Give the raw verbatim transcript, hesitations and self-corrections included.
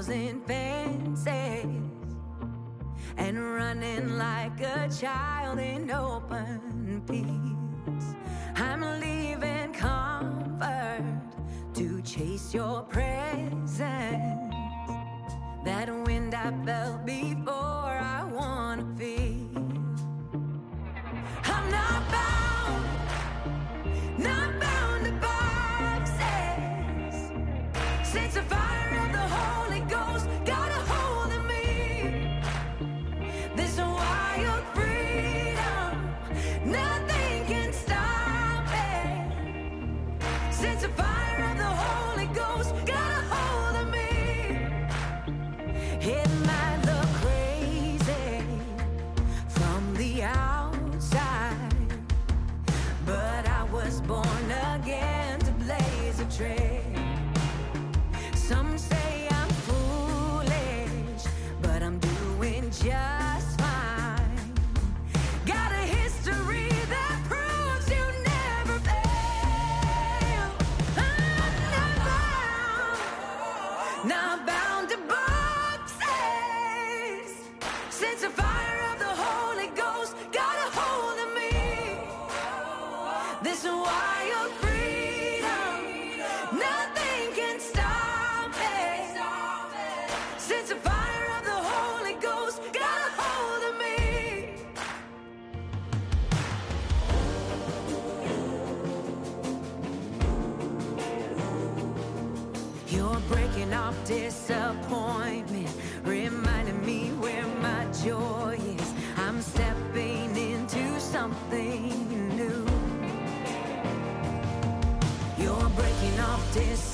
thousand fences and running like a child in open fields. I'm leaving comfort to chase your presence. That wind I felt before, I wanna feel. I'm not bound, not bound to boxes. Since the fire of the Holy Ghost got a hold of me, this wild freedom, nothing can stop it. Since the fire of the Holy Ghost got a hold of me, it might look crazy from the outside, but I was born again to blaze a trail. Some say I'm foolish, but I'm doing just fine. Got a history that proves you never fail. I'm not bound, not bound to boxes. Since the fire of the Holy Ghost got a hold of me, this wild freedom, nothing can stop it. Since the fire of the Holy Ghost got a hold of me. You're breaking off disappointment, reminding me where my joy is. I'm stepping into something new. You're breaking off disappointment,